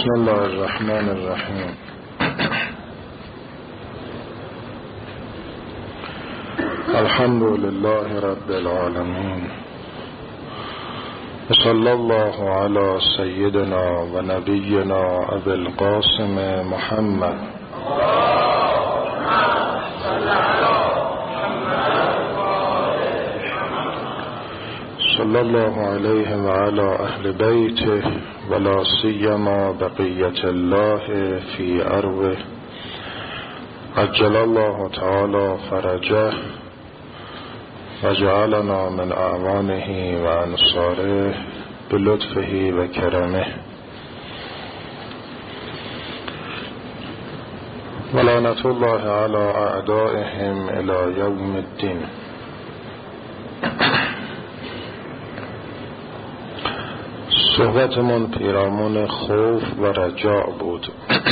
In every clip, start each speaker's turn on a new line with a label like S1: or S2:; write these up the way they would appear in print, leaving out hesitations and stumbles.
S1: بسم الله الرحمن الرحیم. الحمد لله رب العالمین، صلی الله علی سیدنا و نبینا ابی القاسم محمد صلی الله علیه و علی اهل بیته ولا سیما بقیة الله فی ارضه عجل الله تعالی فرجه و جعلنا من اعوانه و انصاره بلطفه و کرمه و لعنت الله علی اعدائهم الی یوم الدین. صحبتمون پیرامون خوف و رجاء بود.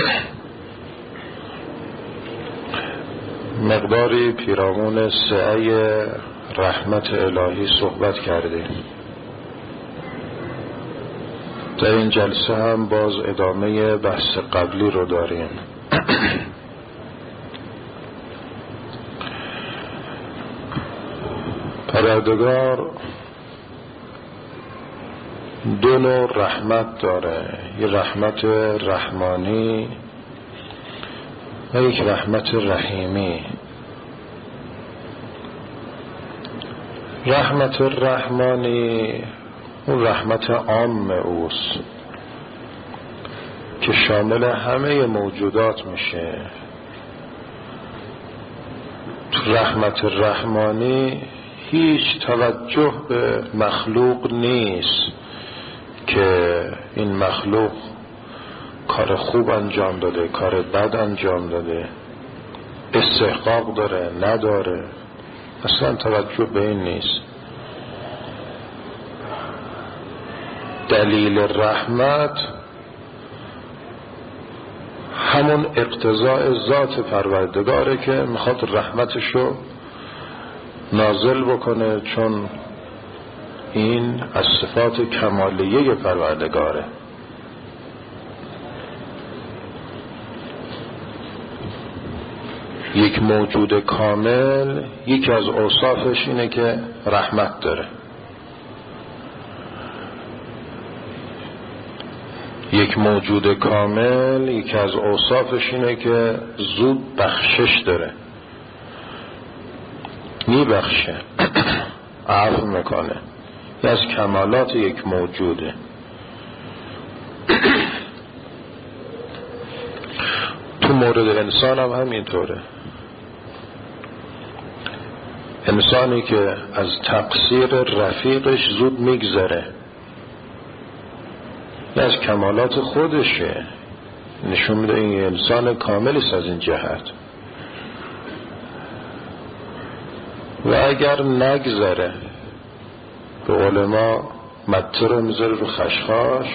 S1: مقداری پیرامون سعی رحمت الهی صحبت کردیم. در این جلسه هم باز ادامه بحث قبلی رو داریم. پروردگار دو نوع رحمت داره، یک رحمت رحمانی و یک رحمت رحیمی. رحمت رحمانی اون رحمت عام اوست که شامل همه موجودات میشه. تو رحمت رحمانی هیچ توجه به مخلوق نیست که این مخلوق کار خوب انجام داده، کار بد انجام داده، استحقاق داره نداره، اصلا توجه به این نیست. دلیل رحمت همون اقتضاء ذات پروردگاره که میخواد رحمتشو نازل بکنه، چون این از صفات کمالیه پروردگاره. یک موجود کامل یکی از اوصافش اینه که رحمت داره. یک موجود کامل یکی از اوصافش اینه که زود بخشش داره، میبخشه، عفو میکنه. از کمالات یک موجوده. تو مورد انسان هم همینطوره. انسانی که از تقصیر رفیقش زود میگذره از کمالات خودشه، نشون میده این انسان کاملیست از این جهت. و اگر نگذره، به قول ما مته رو میذاره رو خشخاش،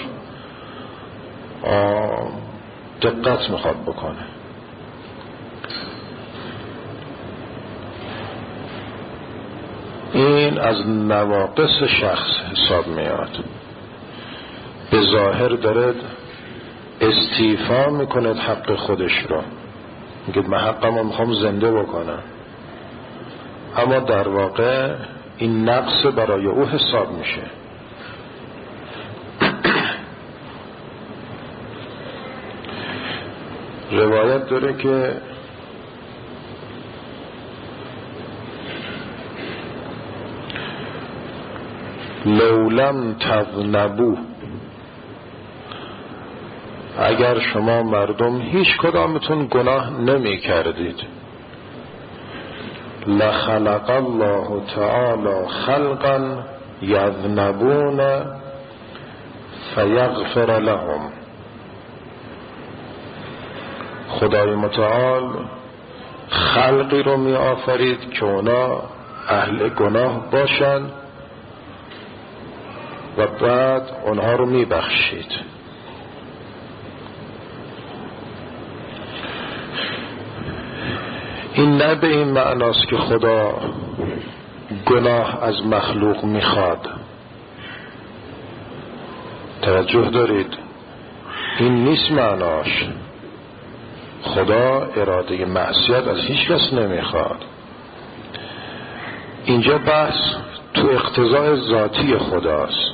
S1: دقت میخواد بکنه. این از نواقص شخص حساب میاد. به ظاهر داره استیفا میکنه حق خودش رو، میگه من حقم رو میخوام زنده بکنم، اما در واقع این نقص برای او حساب میشه. روایت داره که لولم تذنبو، اگر شما مردم هیچ کدامتون گناه نمی کردید، لخلق الله تعالی خلقا یذنبون فیغفر لهم، خدای متعال خلقی رو می آفرید که اونا اهل گناه باشن و بعد اونها رو می بخشید. این نه به این معناست که خدا گناه از مخلوق میخواد. توجه دارید؟ این نیست معناش. خدا اراده معصیت از هیچ کس نمیخواد. اینجا بحث تو اقتضاء ذاتی خداست.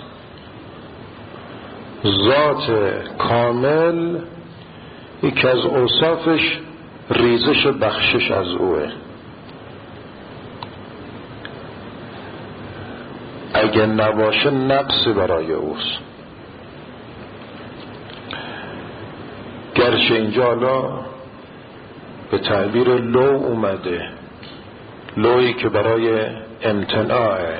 S1: ذات کامل یکی از اوصافش ریزش بخشش از اوه. اگه نباشه نقص برای اوست. گرچه اینجا حالا به تعبیر لو اومده، لویی که برای امتناعه،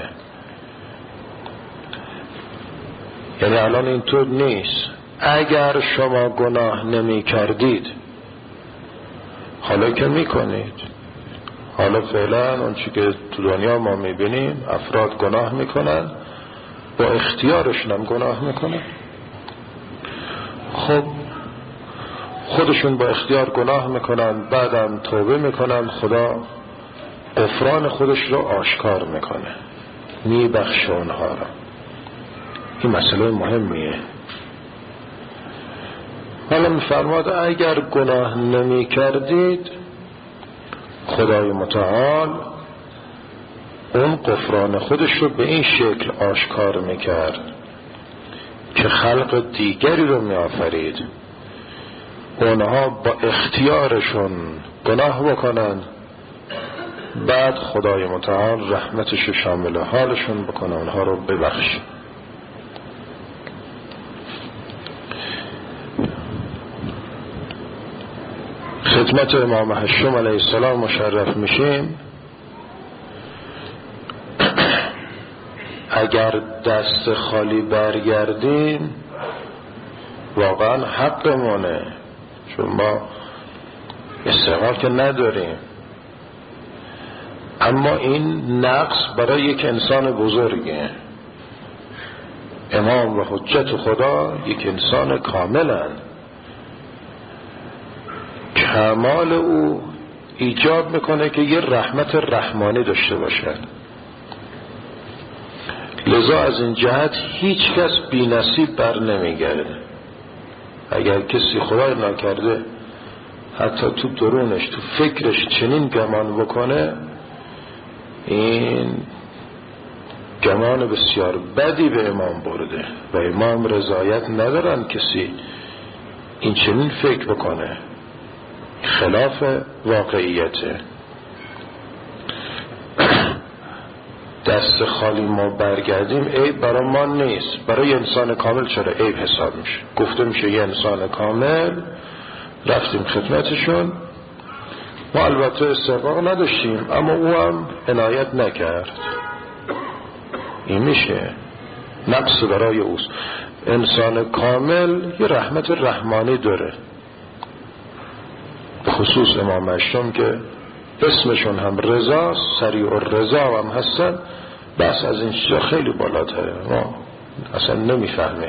S1: یعنی الان اینطور نیست اگر شما گناه نمی کردید، حالا که می کنید. حالا فعلا اون چی که تو دنیا ما می بینیم افراد گناه می کنن، با اختیارشون هم گناه می کنن. خب خودشون با اختیار گناه میکنن، بعدم توبه میکنن، خدا غفران خودش رو آشکار میکنه، میبخشه اونها رو. این مسئله مهمیه. حالا میفرماد اگر گناه نمی کردید، خدای متعال اون غفران خودش رو به این شکل آشکار میکرد که خلق دیگری رو میآفرید، اونها با اختیارشون گناه بکنن، بعد خدای متعال رحمتش شامل حالشون بکنه، اونها رو ببخشه. خدمت امام هشتم علیه السلام مشرف میشیم. اگر دست خالی برگردیم واقعا حقمونه، چون ما استقرار که نداریم. اما این نقص برای یک انسان بزرگه. امام و حجت خدا یک انسان کاملن. کمال او ایجاب میکنه که یه رحمت رحمانی داشته باشد. لذا از این جهت هیچ کس بی نصیب بر نمیگرده. اگر کسی خدای نکرده حتی تو درونش تو فکرش چنین گمان بکنه، این گمان بسیار بدی به امام برده و امام رضایت ندارن کسی این چنین فکر بکنه، خلاف واقعیته. دست خالی ما برگردیم عیب برای ما نیست، برای انسان کامل چرا عیب حساب میشه؟ گفته میشه یه انسان کامل، رفتیم خدمتشون، ما البته استحقاق نداشتیم اما او هم عنایت نکرد، این میشه نقص برای اوست. انسان کامل یه رحمت رحمانی داره، به خصوص امام هشتم که اسمشون هم رضا، سریع الرضا هم هستن. بس از این چیزا خیلی بالاتره، ما اصلا نمیفهمه.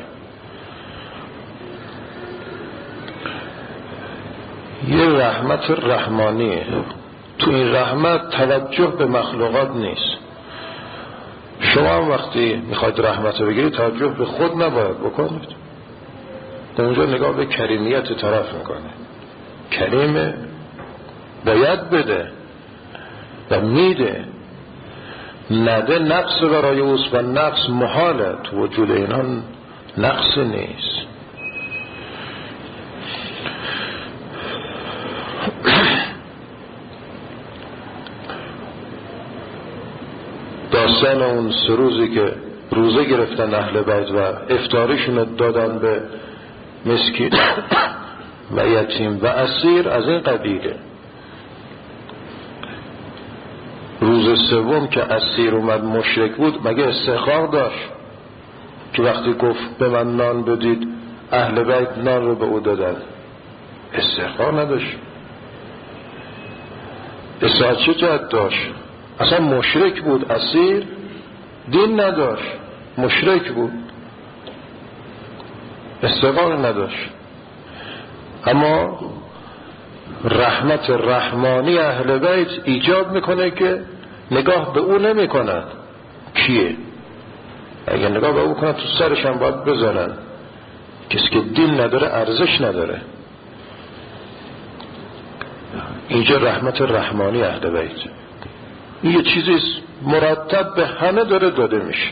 S1: یه رحمت رحمانیه. تو این رحمت توجه به مخلوقات نیست. شما هم وقتی میخواید رحمت بگیرید توجه به خود نباید بکنید. اونجا نگاه به کریمیت طرف میکنه. کریمه، باید بده و میده، نده نقص برای اوست و نقص محاله. تو وجود اینا نقص نیست. داستان اون 3 روزی که روزه گرفتن اهل بیت و افطاریشون دادن به مسکین و یتیم و اسیر از این قبیله. روز سوم که اسیر اومد مشرک بود، مگه استحقاق داشت که وقتی گفت به من نان بدید اهل بیت نان رو به او دادن؟ استحقاق نداشت. استحقاق چه جهت داشت؟ اصلا مشرک بود، اسیر، دین نداشت، مشرک بود، استحقاق نداشت. اما رحمت رحمانی اهل بیت ایجاب میکنه که نگاه به او نمی کنن. کیه؟ اگر نگاه به او کنن تو سرش هم باید بزنن. کسی که دین نداره ارزش نداره. اینجا رحمت رحمانی اهل بیت، این یه چیزی مرتب به همه داره داده میشه.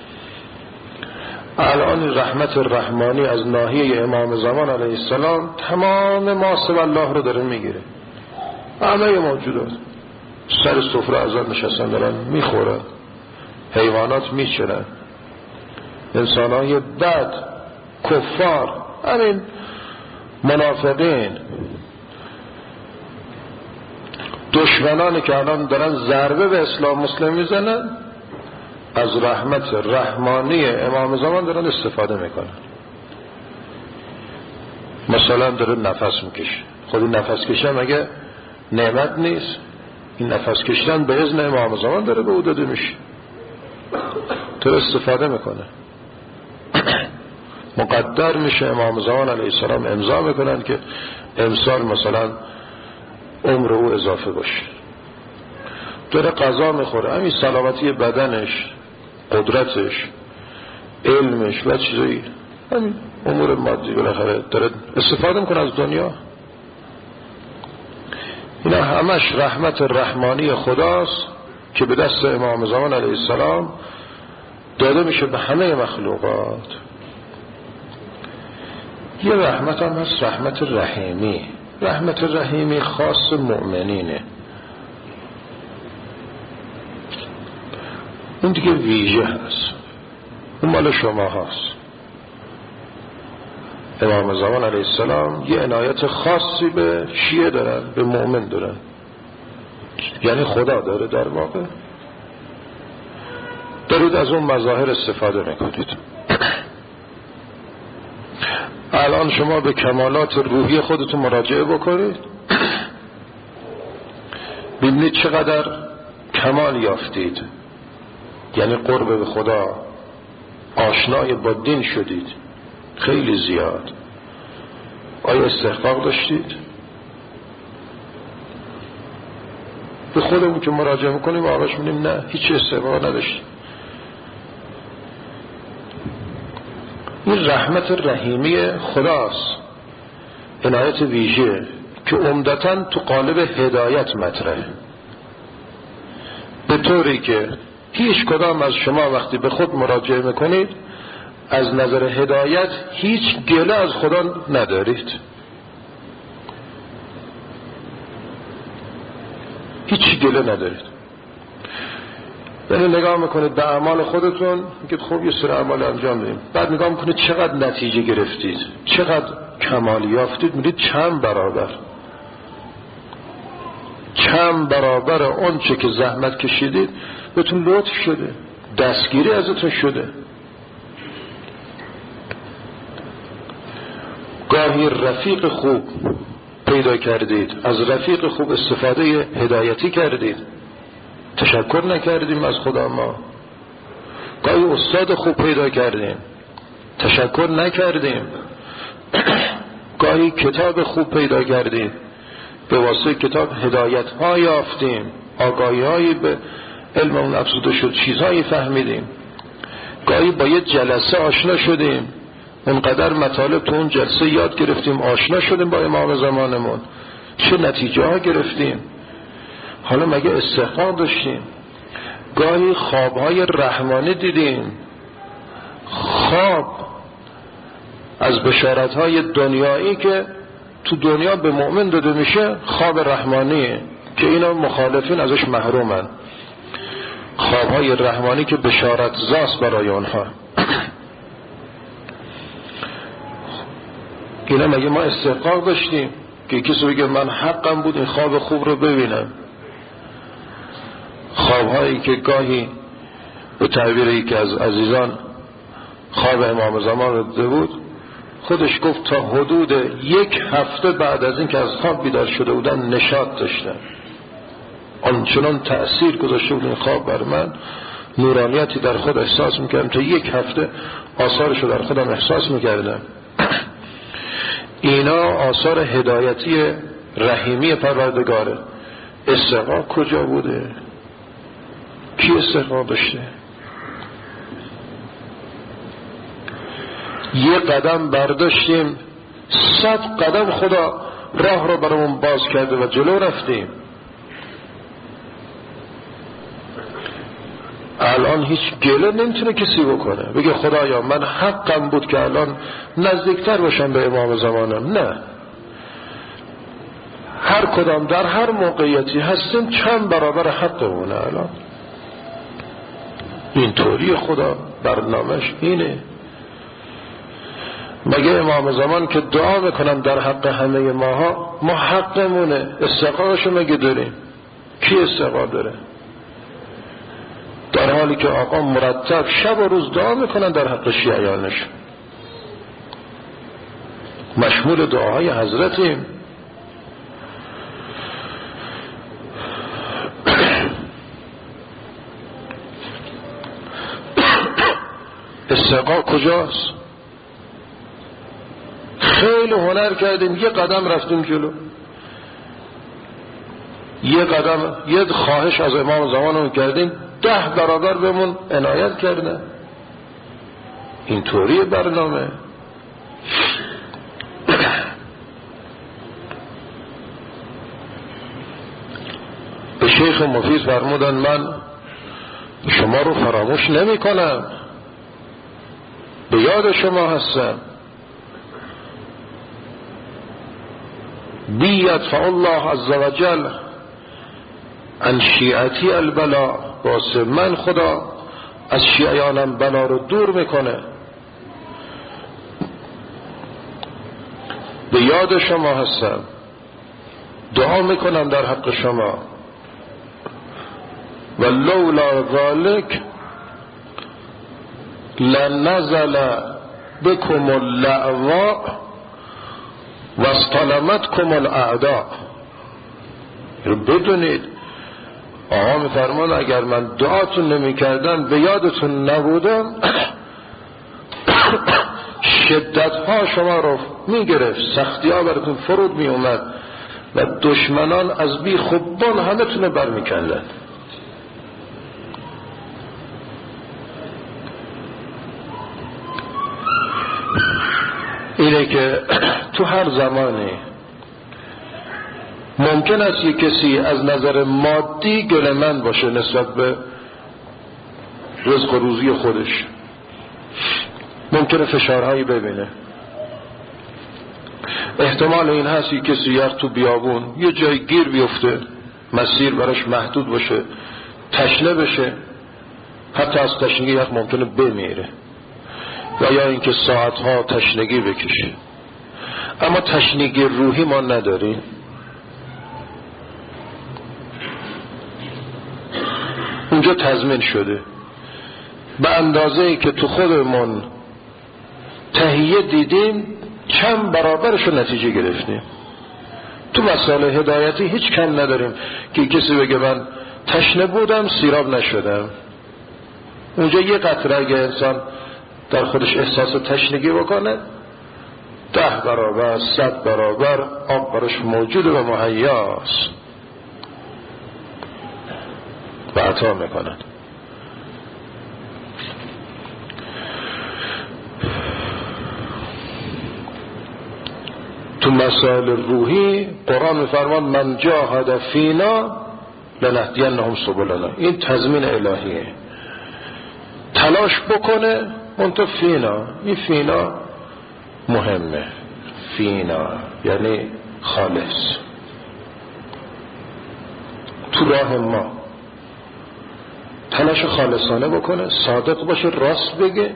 S1: الان رحمت رحمانی از ناحیه امام زمان علیه السلام تمام ما سوی الله رو داره میگیره. همه موجودات سر سفره ازاد نشستن دارن میخورن، حیوانات میچرن، انسانهای بد، کفار، همین منافقین، دشمنانی که الان دارن ضربه به اسلام مسلم میزنن، از رحمت رحمانی امام زمان دارن استفاده میکنن. مثلا داره نفس میکشه، خود این نفس کشیدن مگه نعمت نیست؟ این نفس کشیدن به اذن امام زمان داره به او داده میشه، داره استفاده میکنه. مقدر میشه، امام زمان علیه السلام امضا میکنن که امسال مثلا عمر او اضافه باشه. داره غذا میخوره، همین سلامتی بدنش، قدرتش، علمش و چیزایی، همین امور مادی بالاخره داره استفاده میکنه از دنیا. اینا همش رحمت رحمانی خداست که به دست امام زمان علیه السلام داده میشه به همه مخلوقات. یه رحمت هم هست رحمت رحیمی. رحمت رحیمی خاص مؤمنینه، اون دیگه ویژه هست، اون مال شما هست. امام زمان علیه السلام یه عنایت خاصی به شیعه دارن، به مؤمن دارن، یعنی خدا داره در واقع. دارید از اون مظاهر استفاده میکنید. الان شما به کمالات روحی خودتون مراجعه بکنید، ببینید چقدر کمال یافتید، یعنی قرب به خدا، آشنای با دین شدید خیلی زیاد. آیا استحقاق داشتید؟ به خودمون که مراجعه میکنیم آقاش میدیم نه، هیچ استحقاق نداشتید. این رحمت رحیمی خداست، عنایت ویژه که عمدتاً تو قالب هدایت مطرحه، به طوری که هیچ کدام از شما وقتی به خود مراجعه میکنید از نظر هدایت هیچ گله از خدا ندارید، هیچ گله ندارید. یعنی نگاه میکنید به اعمال خودتون، میگید خب یه سری اعمال انجام بدیم، بعد نگاه میکنید چقدر نتیجه گرفتید، چقدر کمال یافتید، میدید چند برابر اون چه که زحمت کشیدید بهتون لطف شده، دستگیری ازتون شده. گاهی رفیق خوب پیدا کردید، از رفیق خوب استفاده هدایتی کردید، تشکر نکردیم از خدا. ما گاهی استاد خوب پیدا کردیم، تشکر نکردیم. گاهی کتاب خوب پیدا کردیم، به واسطه کتاب هدایت ها یافتیم، آگاهی هایی به علممون افزوده شد، چیزهایی فهمیدیم. گاهی با یه جلسه آشنا شدیم، اونقدر مطالب تو اون جلسه یاد گرفتیم، آشنا شدیم با امام زمانمون، چه نتیجه ها گرفتیم. حالا مگه استحقاق داشتیم؟ گاهی خوابهای رحمانی دیدیم، خواب از بشارتهای دنیایی که تو دنیا به مؤمن داده میشه، خواب رحمانیه که اینا مخالفین ازش محرومن. خوابهای رحمانی که بشارت زاست برای اونها. اینا مگه ما استحقاق داشتیم که کسی بگه من حقم بود این خواب خوب رو ببینم؟ خوابهایی که گاهی به تعبیری که از عزیزان خواب امام زمان رو دیده بود، خودش گفت تا حدود 1 هفته بعد از این که از خواب بیدار شده بودن نشاط داشتن، آنچنان تأثیر گذاشته بود این خواب بر من، نورانیتی در خود احساس میکردم تا 1 هفته آثارشو در خودم احساس میکردم. اینا آثار هدایتی رحیمی پروردگاره. استحقاق کجا بوده؟ کی استحقاق داشته؟ یه قدم برداشتیم 100 قدم خدا راه رو برامون باز کرده و جلو رفتیم. الان هیچ گله نمیتونه کسی بکنه بگه خدایا من حقم بود که الان نزدیکتر باشم به امام زمانم. نه، هر کدام در هر موقعیتی هستیم چند برابر حقمونه. الان اینطوری خدا برنامهش اینه. مگه امام زمان که دعا میکنن در حق همه ماها، ما حقمونه استقامتشو مگه داریم؟ کی استقام داره؟ در حالی که آقا مرتب شب و روز دعا میکنن در حق شیعیانش، مشمول دعاهای حضرتیم. استقامت کجاست؟ خیلی هنر کردیم، یه قدم رفتیم جلو، یه قدم یه خواهش از امام زمانمون کردیم 10 برابر بهمون عنایت کرده. اینطوری برنامه. به شیخ مفید فرمودن من شما رو فراموش نمی کنم، به یاد شما هستم. بیدفع الله عز وجل عن شیعتی البلا، واسه من خدا از شیعیانم بلا رو دور میکنه. به یاد شما هستم، دعا میکنم در حق شما. و لولا ذالک لنزل بكم اللعواء و استلمتكم الاعداء. رو بدونید آقا میفرمان اگر من دعاتون نمی کردم، به یادتون نبودم، شدت ها شما رو می گرفت، سختی ها براتون فرود می اومد و دشمنان از بی خوبان همه تونه بر می کندن. اینه که تو هر زمانی ممکن است یک کسی از نظر مادی گله‌مند باشه نسبت به رزق و روزی خودش، ممکنه فشارهایی ببینه. احتمال این هست یک کسی یخ تو بیابون یه جای گیر بیفته، مسیر براش محدود باشه، تشنه بشه، حتی از تشنگی یخ ممکنه بمیره، و یا اینکه ساعتها تشنگی بکشه. اما تشنگی روحی ما نداریم. اونجا تضمین شده به اندازه‌ای که تو خودمون تهیه دیدیم چند برابرش رو نتیجه گرفتیم. تو مسائل هدایتی هیچ کم نداریم که کسی بگه من تشنه بودم سیراب نشدم. اونجا یه قطره اگه انسان در خودش احساس تشنگی بکنه 10 برابر 100 برابر آب براش موجود و مهیاست و عطا میکنن. تو مسائل روحی قرآن میفرمان من جاهد فینا لنهدینهم سبلنا. این تضمین الهیه. تلاش بکنه منتها فینا، این فینا مهمه. فینا یعنی خالص، تو راه ما تلاش خالصانه بکنه، صادق باشه، راست بگه،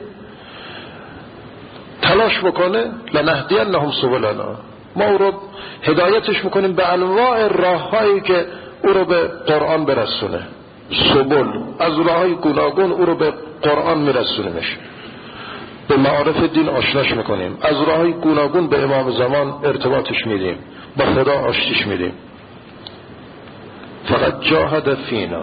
S1: تلاش بکنه. لنهدینهم سبلنا، ما او رو هدایتش میکنیم به انواع راههایی که او رو به قرآن برسونه. سبل از راههای گوناگون او رو به قرآن میرسونیمش، به معارف دین آشناش میکنیم، از راههای گوناگون به امام زمان ارتباطش میدیم، با خدا آشتیش میدیم. فقط جاهد فینا.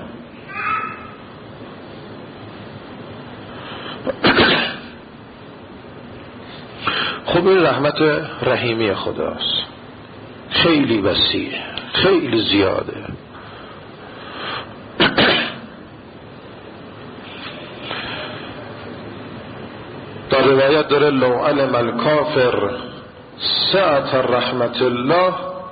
S1: خب این رحمت رحیمی خداست، خیلی وسیع، خیلی زیاده. در روایت داره لو علم الکافر سعة رحمت الله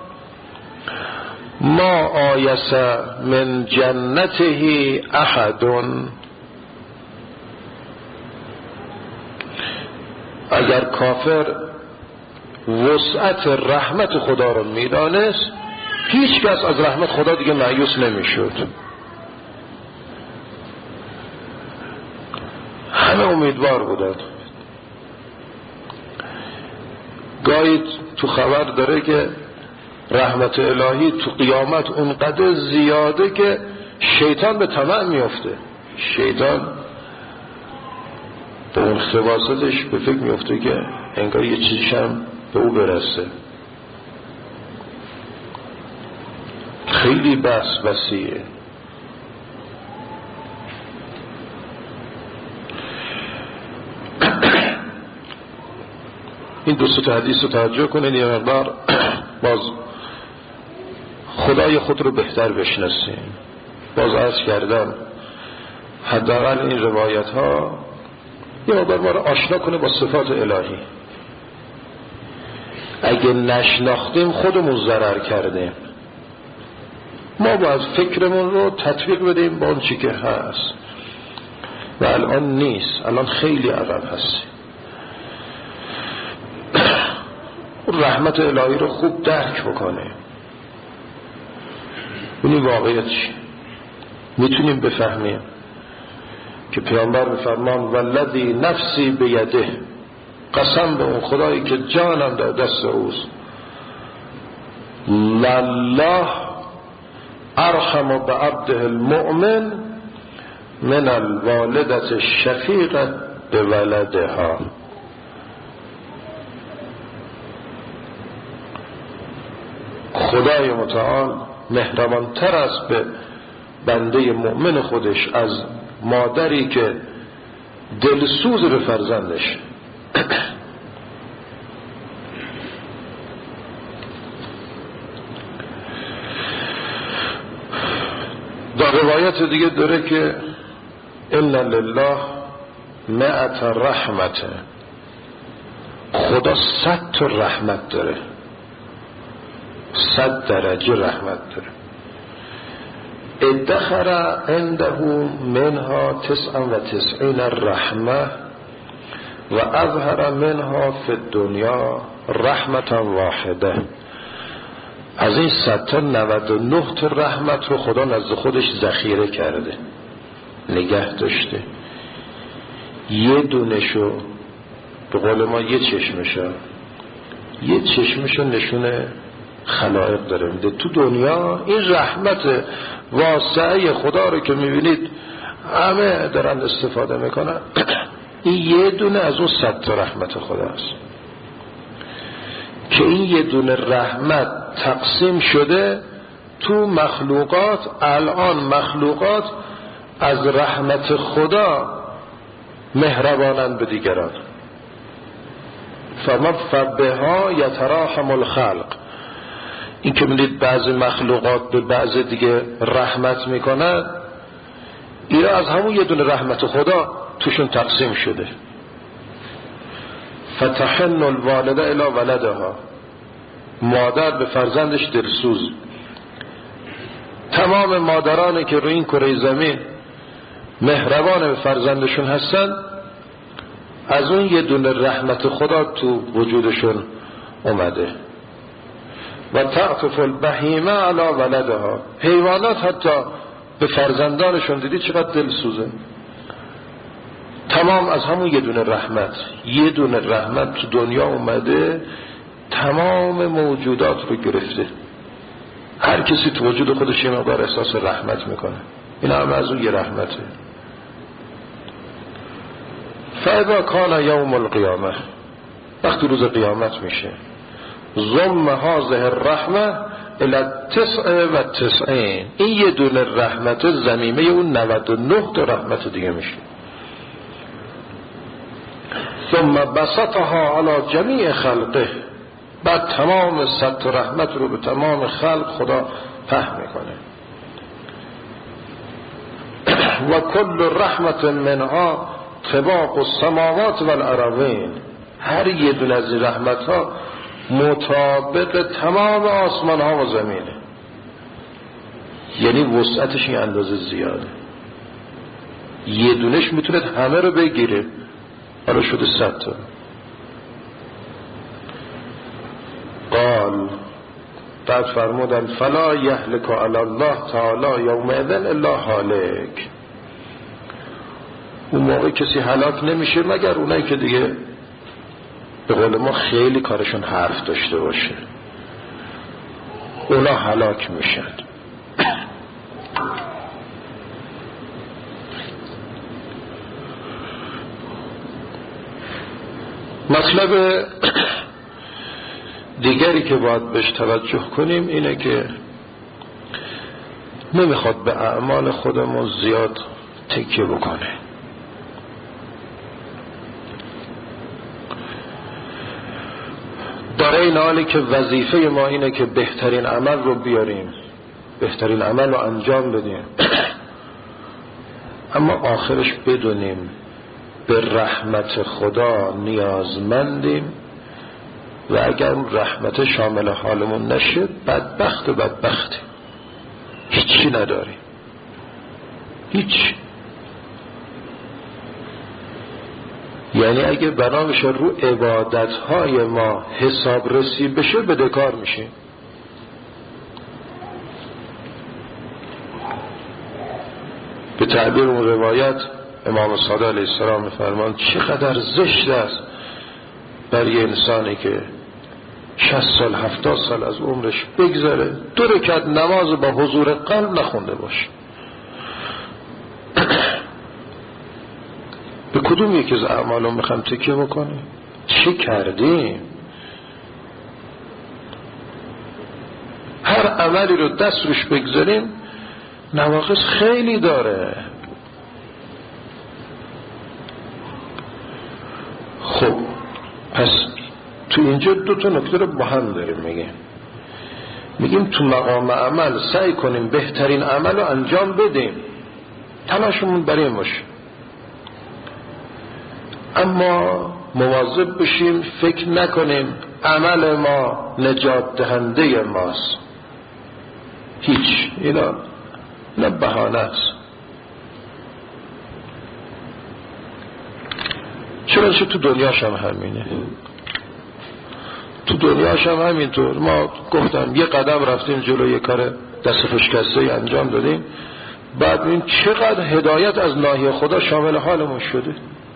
S1: ما آیس من جنته احد. اگر کافر وسعت رحمت خدا رو میدانست هیچ کس از رحمت خدا دیگه مایوس نمیشد. همه امیدوار بودن. گاهی تو خبر داره که رحمت الهی تو قیامت اونقدر زیاده که شیطان به طمع میفته. شیطان به اون خواستش به فکر میفته که انگار یه چیزش هم به او برسه. خیلی بس وسیعه. این دو تا حدیث رو توجه کنید یه مقدار باز خدای خود رو بهتر بشناسیم. باز عرض کردم حداقل این روایت ها یه مقدار ما رو آشنا کنه با صفات الهی. اگه نشناختیم خودمون ضرر کردیم. ما باید فکرمون رو تطبیق بدیم با اون چی که هست و الان نیست. الان خیلی عقب هستیم. رحمت الهی رو خوب درک بکنه. این واقعیت چی؟ میتونیم بفهمیم که پیامبر میفرمان والذی نفسی بیده، قسم به اون خدایی که جانم در دست اوست، لله ارحم بعبده المؤمن من الوالدة الشفیقة بولدها. خدای متعال مهربانتر است به بنده مؤمن خودش از مادری که دلسوز به فرزندش. در روایت دیگه داره که ان لله مئة رحمت، خدا 100 تا رحمت داره، 100 درجه رحمت داره. ادخر عنده منها 99 رحمه و اظهر منها فی الدنیا رحمتا واحده. از این 100 تا 99 تا رحمت رو خدا نزد خودش ذخیره کرده، نگه داشته. یه دونشو به قول ما یه چشمشو نشونه خلائق داره میده. تو دنیا این رحمت واسعه خدا رو که میبینید همه دارن استفاده میکنن، این یه دونه از اون 100 تا رحمت خدا است که این یه دونه رحمت تقسیم شده تو مخلوقات. الان مخلوقات از رحمت خدا مهربانند به دیگران. فبها یتراحم الخلق. این که میدید بعضی مخلوقات به بعض دیگه رحمت میکنن، اینا از همون یه دونه رحمت خدا توشون تقسیم شده. فتحن الوالده الی ولدها، مادر به فرزندش دلسوز. تمام مادرانی که روی این کره زمین مهربان به فرزندشون هستن، از اون یه دونه رحمت خدا تو وجودشون اومده. و تعطف البهیمه علی ولدها، حیوانات حتی به فرزندانشون دیدی چقدر دلسوزه. تمام از همون یه دونه رحمت تو دنیا اومده، تمام موجودات رو گرفته. هر کسی تو وجود خودش یه مقدار احساس رحمت میکنه. این همه از اون یه رحمته. فاذا کان یوم القیامه، وقتی روز قیامت میشه، ضم هذه الرحمه الی 99، این یه دونه رحمت ضمیمه اون 99 تا رحمت دیگه میشه. ثم بسطها علی جمیع خلقه، بعد تمام 100 تا رحمت رو به تمام خلق خدا پهن میکنه. و کل رحمت منها طباق السماوات و الارضین، هر یه دونه از این رحمت ها مطابق تمام آسمان ها و زمینه، یعنی وسعتش این اندازه زیاده، یه دونش میتونه همه رو بگیره، حالا شده 100 تا. قال بعد فرمودن فلا یهلک علی الله تعالی یومئذ الا هالک، اون موقع کسی هلاک نمیشه مگر اونایی که دیگه به قول ما خیلی کارشون حرف داشته باشه، اونا هلاک میشن. مطلب دیگری که باید بهش توجه کنیم اینه که نمیخواد به اعمال خودمون زیاد تکیه بکنه. در این حالی که وظیفه ما اینه که بهترین عمل رو بیاریم، بهترین عمل رو انجام بدیم، اما آخرش بدونیم به رحمت خدا نیازمندیم و اگر رحمت شامل حالمون نشه بدبختیم، هیچی نداریم، هیچ. یعنی اگه بنا بشه رو عبادتهای ما حسابرسی بشه بدهکار میشیم. به تعبیر اون روایت امام صادق علیه السلام میفرمان چقدر زشت است بر یه انسانی که 60 سال 70 سال از عمرش بگذره 2 رکعت نماز با حضور قلب نخونده باشه. به کدوم یکی از اعمالون میخوام تکیه بکنیم؟ چه کردیم؟ هر عملی رو دست روش بگذاریم نواقص خیلی داره. خب پس تو اینجا 2 تا نکته رو با هم داریم میگیم تو مقام عمل سعی کنیم بهترین عمل رو انجام بدیم، تلاشمون برای این باشه، اما مواظب بشیم فکر نکنیم عمل ما نجات دهنده ماست. هیچ، اینا بهانه است. چنانچه تو دنیاش هم همینه، تو دنیاش هم همینطور. ما گفتم یه قدم رفتیم جلو، یه کار دست فشکسته انجام دادیم، بعد این چقدر هدایت از ناحیه خدا شامل حالمون شده.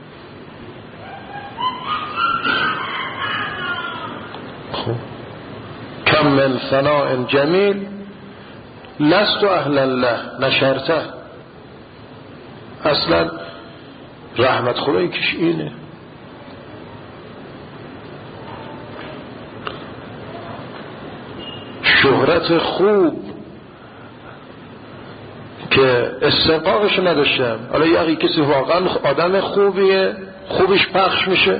S1: خب کم من ثناء جمیل لست اهلا له نشرته. اصلا رحمت خدا یکیش اینه. شهرت خوب که استحقاقش نداشتم، حالا یه کسی واقعا آدم خوبیه، خوبش پخش میشه،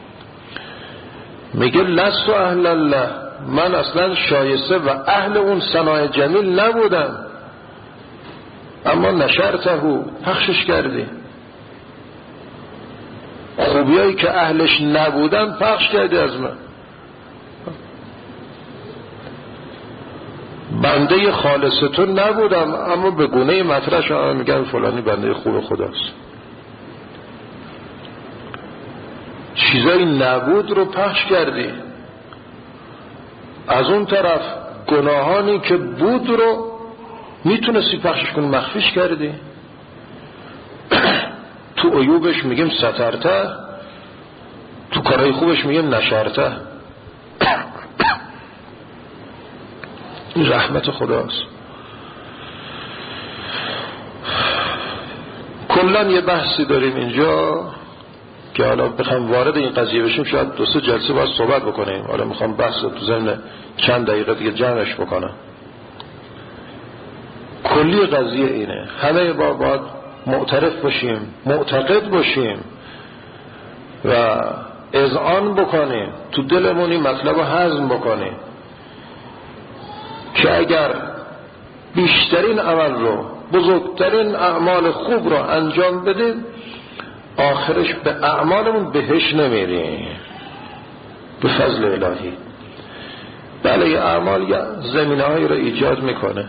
S1: میگه لست اهلا له، من اصلا شایسته و اهل اون ثناء جمیل نبودم، اما نشرته، پخشش کردی. خوبیایی که اهلش نبودم پخش کردی از من. بنده خالصتون نبودم، اما به گونه مطرح شما میگن فلانی بنده خوب خداست. چیزایی نبود رو پخش کردی. از اون طرف گناهانی که بود رو میتونستی پخشش کنی، مخفیش کردی. تو عیوبش میگیم سترته، تو کارهای خوبش میگیم نشرته. این رحمت خداست. کلن یه بحثی داریم اینجا که حالا بخوام وارد این قضیه بشیم شاید 2-3 جلسه باید صحبت بکنیم. حالا میخوام بحث تو ضمن چند دقیقه دیگه جمعش بکنم. کلی قضیه اینه، همه باید معترف باشیم، معتقد باشیم و اذعان بکنیم، تو دلمون این مطلب رو هضم بکنیم که اگر بیشترین عمل رو، بزرگترین اعمال خوب رو انجام بدیم، آخرش به اعمالمون بهش نمیریم، به فضل الهی. بله اعمال یا زمینه‌هایی رو ایجاد میکنه،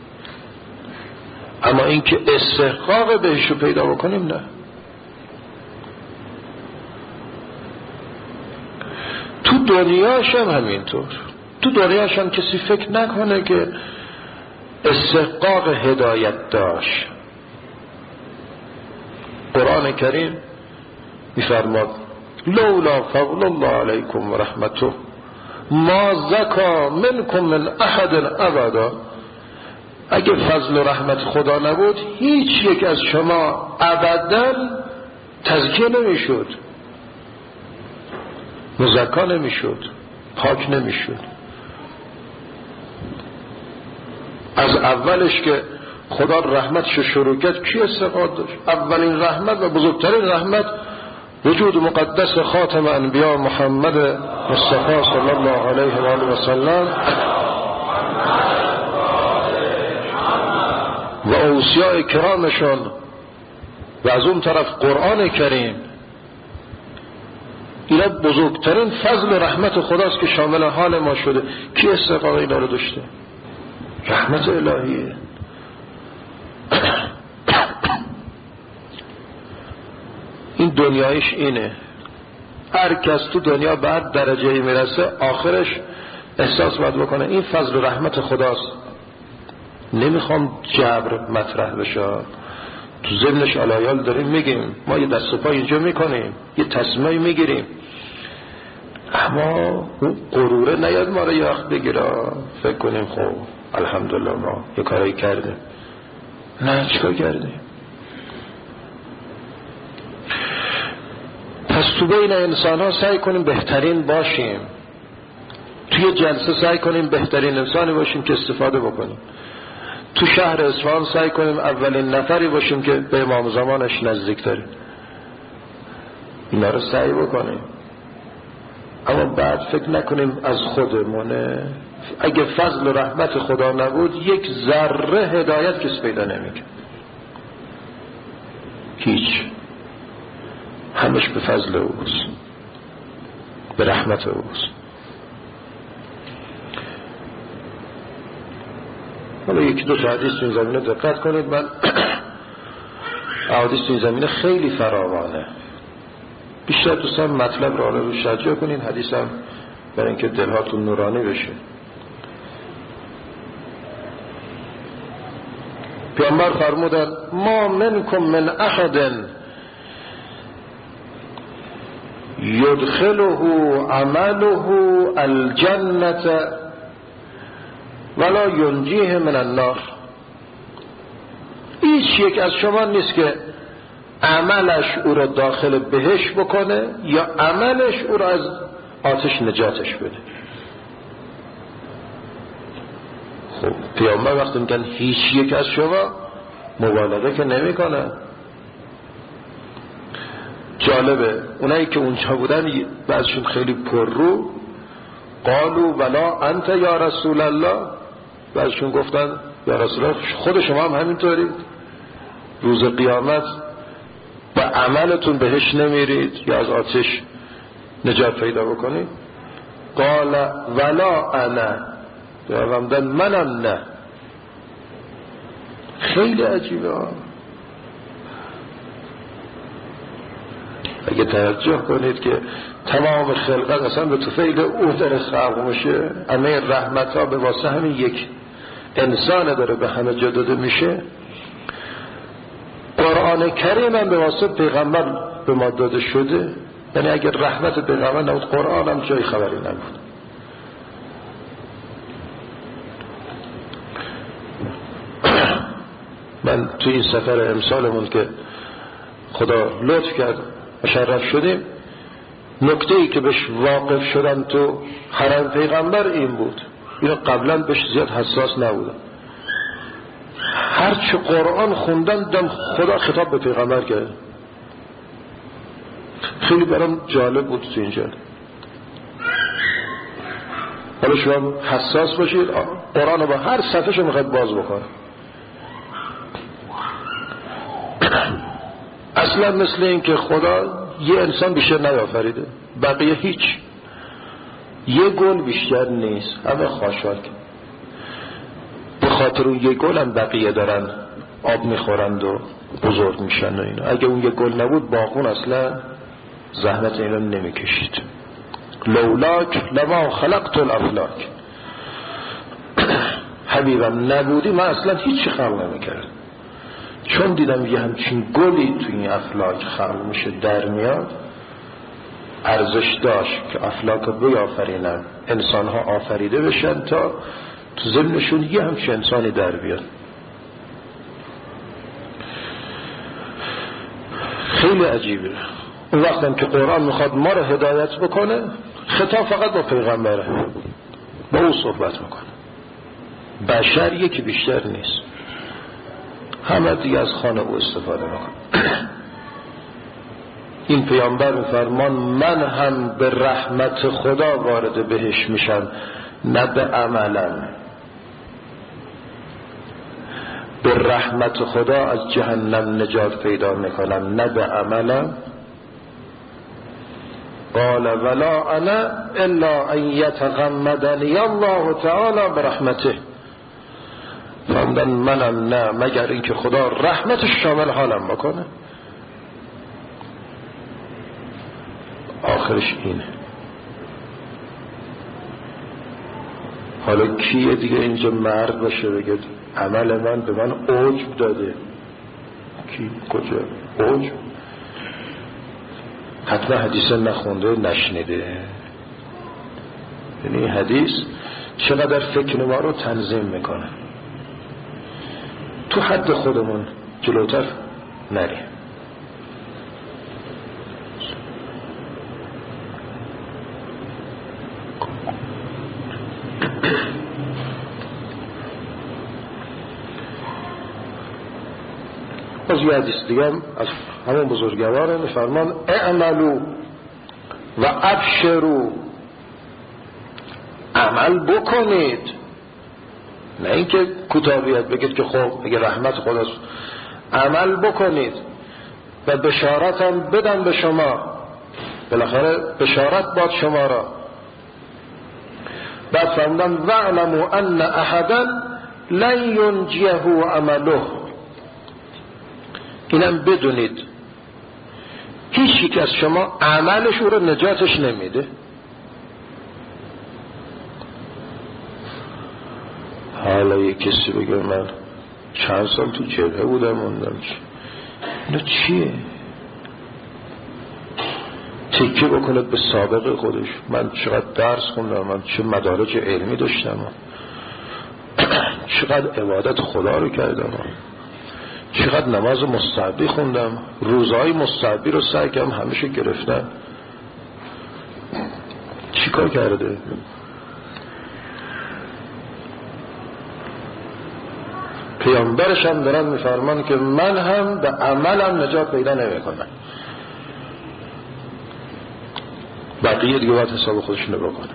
S1: اما اینکه استحقاق بهش رو پیدا بکنیم نه. تو دنیاش هم همینطور، تو دنیاش هم کسی فکر نکنه که استحقاق هدایت داشت. قرآن کریم میفرماد لولا فضل الله علیکم و رحمته ما زکا منکم من احد ابدا. اگه فضل و رحمت خدا نبود هیچ یک از شما ابدا تزکیه نمیشد، مزکا نمیشد، پاک نمیشد. از اولش که خدا رحمتش شروع کرد کی استفاده داشت؟ اولین رحمت و بزرگترین رحمت وجود مقدس خاتم انبیاء محمد مصطفی صلی الله علیه و آله و سلم و اوصیاء کرامشون و از اون طرف قرآن کریم. اینا بزرگترین فضل و رحمت خداست که شامل حال ما شده. کی استفاده اینا رو داشته؟ رحمت الهیه. این دنیایش اینه. هر کس تو دنیا به هر درجه‌ای میرسه آخرش احساس باید بکنه این فضل و رحمت خداست. نمیخوام جبر مطرح بشه، تو ضمنش علایال داریم میگیم، ما یه دست و پا اینجا میکنیم، یه تصمیمی میگیریم، اما اون غروره نیاد ما رو یخ بگیره فکر کنیم خب الحمدلله ما یه کارایی کردیم. نه، چیکار کردیم؟ پس تو بین انسان ها سعی کنیم بهترین باشیم، توی جلسه سعی کنیم بهترین انسانی باشیم که استفاده بکنیم، تو شهر اصفهان سعی کنیم اولین نفری باشیم که به امام زمانش نزدیک داریم. اینا رو سعی بکنیم، اما بعد فکر نکنیم از خودمونه. اگه فضل و رحمت خدا نبود یک ذره هدایت کس پیدا نمیکنه، هیچ، همش به فضل اوست، به رحمت اوست. حالا یکی دو تا حدیث تو این زمینه دقت کنید. من حدیث تو این زمینه خیلی فراوانه، بیشتر دوستان مطلب رو رو شجاع کنین، حدیث هم برای اینکه دلهاتون نورانی بشه. پیامبر فرمودن ما منکم من احد یدخله عمله الجنة ولا ینجیه من النار. هیچ یک از شما نیست که عملش او را داخل بهشت بکنه یا عملش او را از آتش نجاتش بده. خب پیامبر وقتی میگن هیچ یک از شما، مبالغه که نمی کنه. جالبه اونایی که اونجا بودن بعضشون خیلی پر رو قالوا ولا انت یا رسول الله، بعضشون گفتن یا رسول الله خود شما هم همینطورید، روز قیامت با عملتون بهش نمیرید یا از آتش نجات پیدا بکنید. قال ولا انا، فرمودن منم نه. خیلی عجیبه. اگه توجه کنید که تمام خلقت اصلا به طفیل او در خلق میشه، همه رحمت ها به واسه همین یک انسان داره به همه جا داده میشه. قرآن کریم هم به واسه پیغمبر به ما داده شده، یعنی اگر رحمت پیغمبر نبود قرآن هم جای خبری نبود. من توی این سفر امسالمون که خدا لطف کرد مشرف شدیم، نکته‌ای که بهش واقف شدم تو حرم پیغمبر این بود، اینو قبلا بهش زیاد حساس نبودم. هرچه قرآن خوندن دم خدا خطاب به پیغمبر کرد. خیلی برام جالب بود تو اینجا. حالا شما حساس باشید، قرآن رو با هر صفحه شو میخواید باز بکنه. از اصلا مثل این که خدا یه انسان بیشتر نیافریده، بقیه هیچ، یه گل بیشتر نیست، همه خاشاک. به خاطر اون یه گل هم بقیه دارن آب میخورند و بزرگ میشن و اینا. اگه اون یه گل نبود باغون اصلا زحمت اینا نمیکشید. لولاک لما خلقت الافلاک. حبیبم نبودی من اصلا هیچی خلق نمیکردم. چون دیدم یه همچین گلی تو این افلاک خلق میشه در میاد، ارزش داشت که افلاک رو بیافرینن، انسان ها آفریده بشن تا تو ذهنشون یه همچین انسانی در بیاد. خیلی عجیبه. اون وقتم که قرآن میخواد ما رو هدایت بکنه، خطاب فقط با پیغمبره، با او صحبت میکنه. بشر یکی بیشتر نیست، همه دیگه از خانه او استفاده میکنه. این پیامبر میفرمان من هم به رحمت خدا وارد بهش میشم، نه به عملم. به رحمت خدا از جهنم نجات پیدا میکنم، نه به عملم. قال ولا انا الا ان یتغمدنی الله تعالی برحمته. فرمودن منم نه مگر اینکه خدا رحمتش شامل حالم بکنه. آخرش اینه. حالا کیه دیگه اینجا مرد باشه بگه عمل من به من عجب داده؟ کی؟ کجا؟ عجب؟ حتما حدیث نخونده نشنیده. یعنی حدیث چقدر فکر ما رو تنظیم میکنه. تو حد خودمون جلوتر نریم. از یه حدیث دیگه هم از همون بزرگواره میفرمان اعملو و ابشرو، عمل بکنید، نه اینکه کوتاهیت بگید که خب اگه رحمت خداست. عمل بکنید و بشارت هم بدن به شما، بالاخره بشارت باد شما را. بعد فرمودن وَاعْلَمُوا أَنَّ أَحَدًا لَنْ يُنْجِيَهُ عَمَلُهُ. اینم بدونید هیچ یک از شما عملش او رو نجاتش نمیده. حالا یک کسی بگه من چند سال تو جبهه بودم موندم، اینا چیه؟ تکیه بکنه به سابقه خودش، من چقدر درس خوندم، من چه مدارج علمی داشتم، چقدر عبادت خدا رو کردم، چقدر نماز مستحبی خوندم، روزهای مستحبی رو سعی کردم همیشه گرفتم. چی کار کرده؟ پیامبرش هم دارن میفرمان که من هم به عملم نجات پیدا نمیکنم. بقیه دیگه باید حساب خودشون رو بکنه.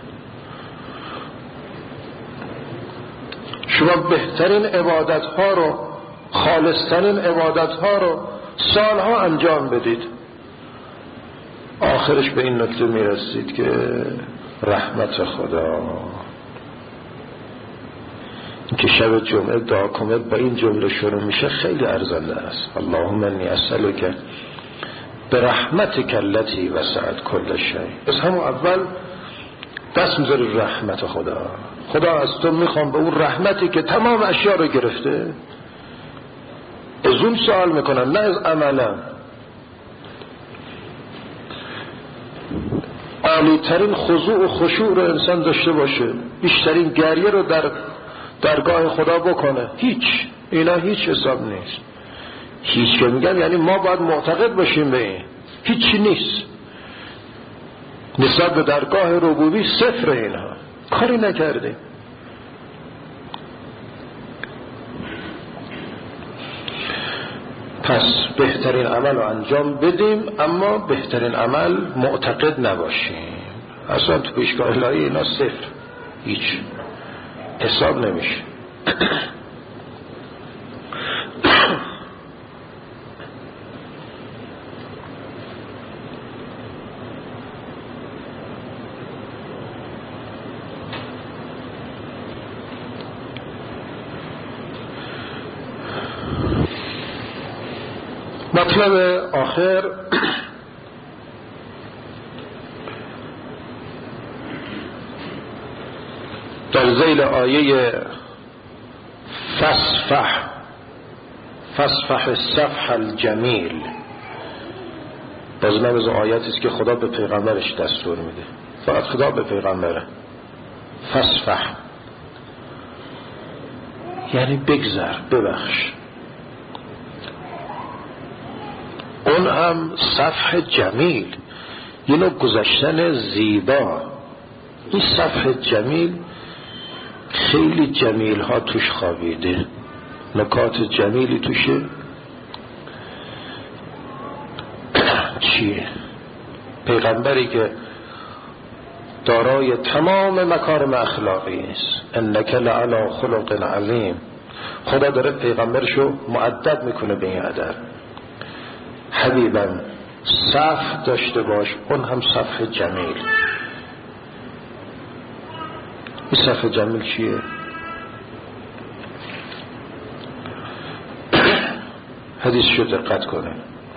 S1: شما بهترین عبادت ها رو، خالصترین عبادت ها رو سالها انجام بدید، آخرش به این نکته میرسید که رحمت خدا. که شب جمعه دعا کنید با این جمله شروع میشه، خیلی ارزنده است. اللهم انی اسألک برحمتک التی وسعت کل شیء. از همون اول دست میذاری رحمت خدا. خدا از تو میخوام به اون رحمتی که تمام اشیا رو گرفته، از اون سوال میکنم، نه از عملم. عالی ترین خضوع و خشوع رو انسان داشته باشه، بیشترین گریه رو در درگاه خدا بکنه. اینا هیچ حساب نیست. هیچ که میگم یعنی ما باید معتقد باشیم به این هیچی نیست. نسبت به درگاه ربوبی صفر، اینها کاری نکردیم. پس بهترین عمل رو انجام بدیم، اما بهترین عمل معتقد نباشیم. اصلا تو پیشگاه الهی اینا صفر، هیچ حساب نمیشه. مطلب آخر در ذیل آیه فصفح الصفح الجمیل، باز نمیز آیاتی است که خدا به پیغمبرش دستور میده، فقط خدا به پیغمبره. فصفح یعنی بگذر، ببخش. اون هم صفح جمیل، یه نوع گذشتن زیبا. این صفح جمیل خیلی جمیل ها توش خوابیده، نکات جمیلی توشه. چیه؟ پیغمبری که دارای تمام مکارم اخلاقی است، انک لعلی خلق عظیم، خدا داره پیغمبرشو مؤدب میکنه به این قدر. حبیبا صفح داشته باش، اون هم صفح جمیل. این صفح جمیل چیه؟ حدیث شو دقت کنه.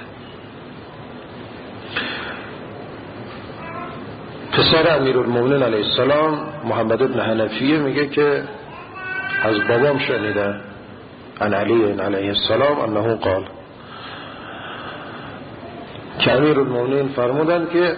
S1: پسر امیرالمومنین علیه السلام محمد ابن حنفیه میگه که از بابام شنیدم عن علی علیه السلام انه قال، که امیرالمومنین فرمودن که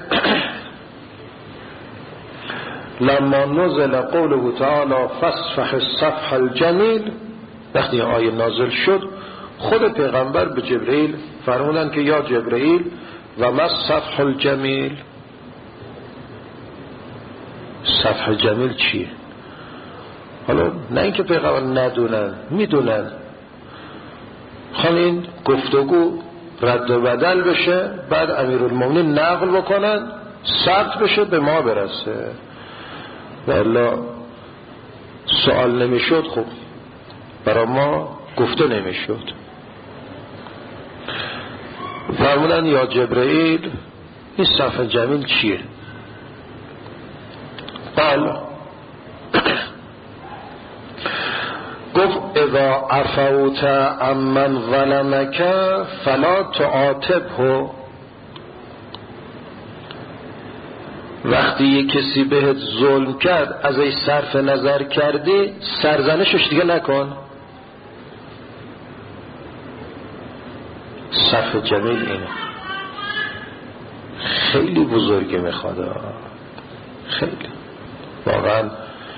S1: لما نزل قوله تعالی فصفح الصفح الجمیل، وقتی آیه نازل شد خود پیغمبر به جبرئیل فرمودن که یا جبرئیل و ما الصفح الجمیل، صفح جمیل چیه؟ حالا نه اینکه پیغمبر ندونن، میدونن. این گفتگو رد و بدل بشه، بعد امیرالمومنین نقل بکنن، ثبت بشه، به ما برسه. والا سوال نمیشد، خب برای ما گفته نمیشد. فرمودن یا جبرئیل این صفح جمیل چیه؟ قال گفت اذا عفوت عمن ظلمک فلا تعاتبه، وقتی یک کسی بهت ظلم کرد ازش صرف نظر کردی سرزنشش دیگه نکن. صفح جمیل اینه، خیلی بزرگه، میخواد خیلی. واقعا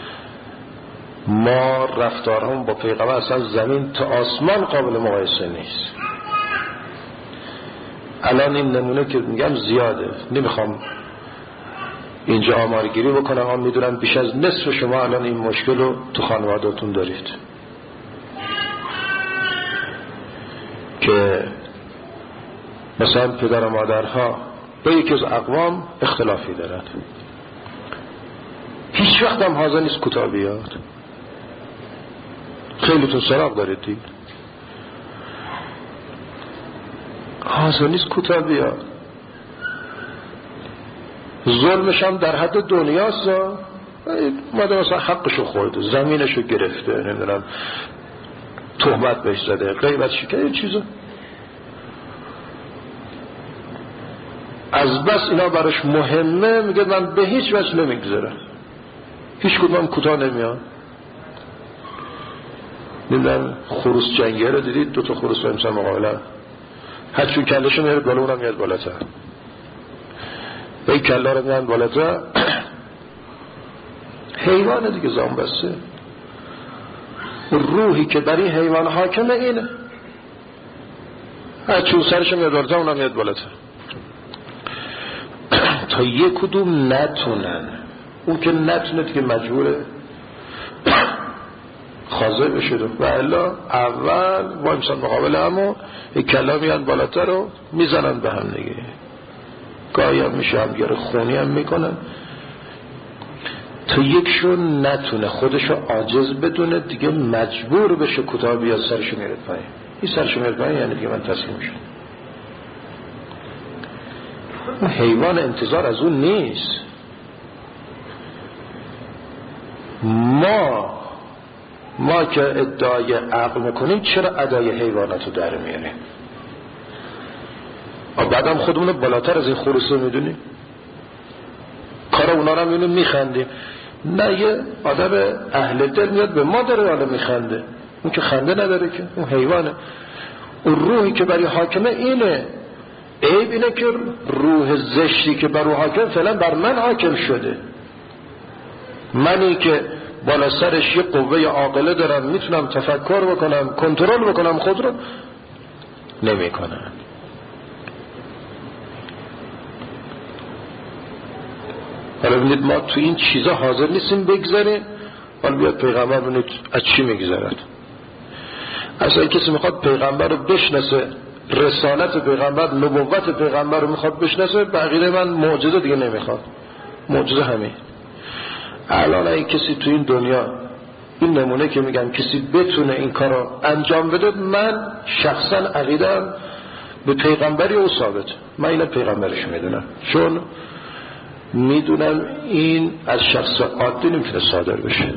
S1: ما رفتارهم با پیغمبر اصلا زمین تا آسمان قابل مقایسه نیست. الان این نمونه که میگم زیاده، نمیخوام اینجا آمارگیری بکنم، اما میدونم بیش از نصف شما الان این مشکل رو تو خانواده‌تون دارید که مثلا پدر و مادرها با یکی از اقوام اختلافی دارن، هیچ وقت هم حاضر نیست کوتاه بیاد. خیلی تو سراغ دارید دیگه، حاضر نیست کوتاه بیاد. ظلمش هم در حد دنیاست، ماده مثلا حقشو خورده، زمینشو گرفته، نمیدونم تهمت بهش زده، غیبت شکر، این چیزا از بس اینا براش مهمه، میگه من به هیچ وجه نمیگذارم، هیچ کدوم کوتاه نمیاد. نمیدونم خروس جنگی رو دیدید؟ دوتا خروس با همسر مقابله، هر چون کلشو میاره بالا، اونم میاد بالاتر، به این کلا رو میان بالاتر. حیوانه دیگه، زام بسته. روحی که بر این حیوان حاکمه اینه، هر چون سرش میاد بالاتر، اونم میاد بالاتر. تا یک کدوم نتونن، اون که نتونه دیگه مجبوره خاضع بشه و الا اول با امسان مقابل همو یک کلا میان بالاتر رو میزنن به هم دیگه، گاهی هم میشه همگره خونی هم میکنن تا یکشون نتونه خودشو عاجز بدونه دیگه مجبور بشه کوتاه بیاد، سرشو میره پایین. این سرشو میره پایین یعنی دیگه من تسلیم شدم. اون حیوان انتظار از اون نیست. ما که ادعای عقل میکنیم چرا ادای حیواناتو در میاریم؟ بعدم خودمون بالاتر از این خروسه میدونیم، کار اونا رو میبینیم میخندیم. نه، یه آدم اهل دل میاد به ما داره حالا میخنده، اون که خنده نداره که، اون حیوانه. اون روحی که برای حاکمه اینه. عیب اینه که روح زشتی که بر روح حاکم فعلا بر من حاکم شده. منی که بالا سرش یه قوه عاقله دارم، میتونم تفکر بکنم، کنترل بکنم خود رو، نمی کنم. حالا ببینید ما تو این چیزا حاضر نیستیم بگذاریم. حالا بیاد پیغمبر ببینید از چی میگذارد. اصلا کسی میخواد پیغمبر رو بشناسه، رسالت پیغمبر، نبوت پیغمبر رو میخواد بشناسه، بقیه من معجزه دیگه نمیخواد. معجزه همین. الان این کسی تو این دنیا، این نمونه که میگم کسی بتونه این کار رو انجام بده، من شخصا عقیدم به پیغمبری او ثابت. من اینو پیغمبرش میدونم، چون میدونم این از شخص عادی نمیتونه صادر بشه.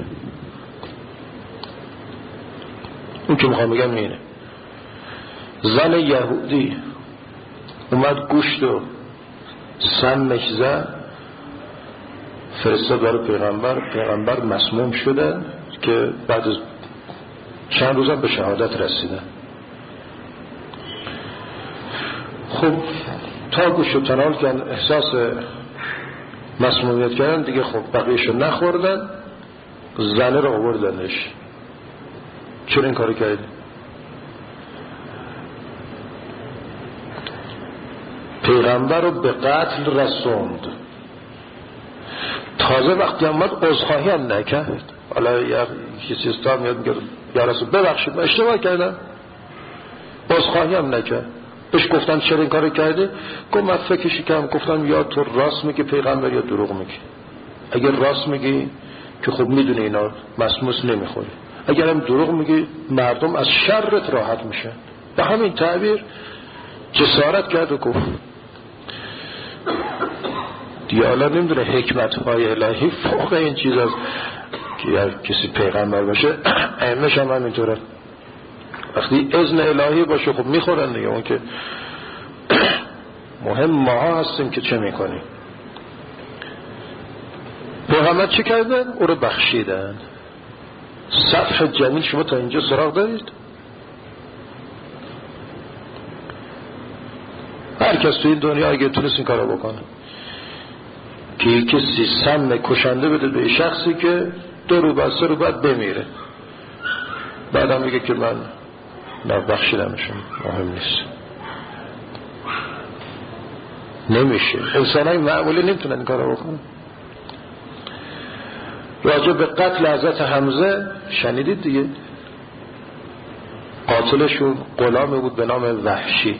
S1: اون که میخوام بگم اینه، زن یهودی اومد گوشت و سمش زد، فرستاد برای پیغمبر مسموم شده که بعد از چند روز هم به شهادت رسیدن. خب تا گوشت تنال کردن، احساس مسمومیت کردن دیگه، خب بقیهشو نخوردن، زنه رو آوردنش. چرا این کاری کردی؟ پیغمبر رو به قتل رسوند. تازه وقتی اومد عذرخواهی هم نکرد. حالا یه کسی استا میاد میگه یا رسول ببخشید من اشتباه کردم، عذرخواهی هم نکرد. بهش گفتم چرا این کارو کردی؟ گفت من فکرشی کردم، گفتم یا تو راست میگی پیغمبر یا دروغ میگی. اگر راست میگی که خب میدونی اینا مسموس نمیخوری، اگر هم دروغ میگی مردم از شرت راحت میشه. به همین تعبیر جسارت کرد و گفت. دیگه حالا نمیدونه حکمت های الهی فوق این چیز است که هر کسی پیغمبر باشه. ائمه‌ش هم همینطوره، وقتی اذن الهی باشه خب میخورن دیگه. اون که مهم ما هستیم که چه میکنیم. محمد چه کردن؟ او رو بخشیدن. صفح جمیل شما تا اینجا سراغ دارید؟ هر کس تو این دنیا اگه تونست این کارو بکنه که کسی سم کشنده بده به شخصی که 2 روز بعد 3 روز بعد بمیره، بعدم میگه که من بخشیدمشون، مهم نیست. نمیشه. انسانای معمولی نمیتونن این کارو بکنن. راجع به قتل حضرت حمزه شنیدید دیگه، قاتلشون غلامی بود به نام وحشی.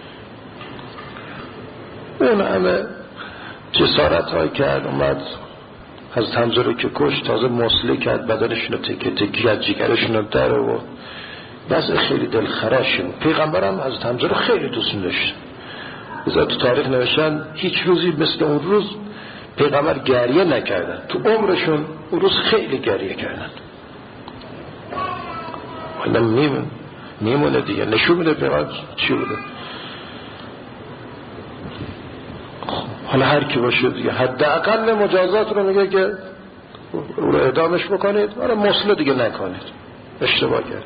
S1: اون همه جسارت های کرد، اومد حضرت حمزه رو که کش، تازه مسله کرد، بدنشون رو تکه تکه کرد، جیگرشون رو در آورد. وضع خیلی دلخراشی بود. پیغمبرم حضرت حمزه رو خیلی دوست داشت. تو تاریخ نوشتن هیچ روزی مثل اون روز پیغمبر گریه نکردن. تو عمرشون اون روز خیلی گریه کردن. حالا میمونه دیگه، نشون میده پیغمبر چی بوده. حالا هر کی باشه دیگه حداقل مجازات رو میگه که رو اعدامش بکنید، حالا مسله دیگه نکنید، اشتباه کرد.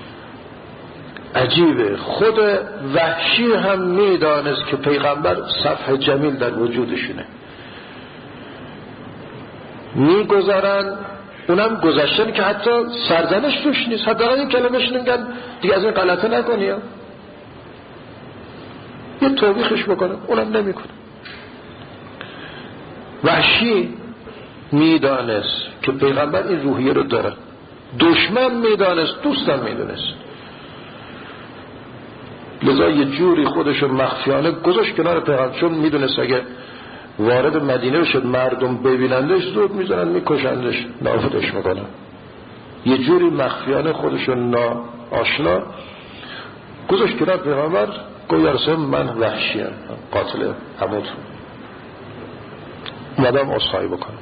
S1: عجیبه، خود وحشی هم میدانست که پیغمبر صفح جمیل در وجودشونه، میگذارن اونم گذشتن که حتی سرزنش توش نیست، حتی این کلمهش نمیگن دیگه از این غلطه نکنی، یه توبیخش بکنن، اونم نمیکنه. وحشی میدانست که پیغمبر این روحیه رو داره، دشمن میدانست، دوستم میدانست، لذا یه جوری خودشو مخفیانه گذاشت کنار پیغمبر، چون میدونست اگه وارد مدینه بشد مردم ببینندش زود میزنن میکشندش، نابودش میکنن. یه جوری مخفیانه خودشو ناآشنا گذاشت کنار پیغمبر، گفت یا رسول من وحشیم، قاتل حمود، اومدم عذرخواهی بکنم.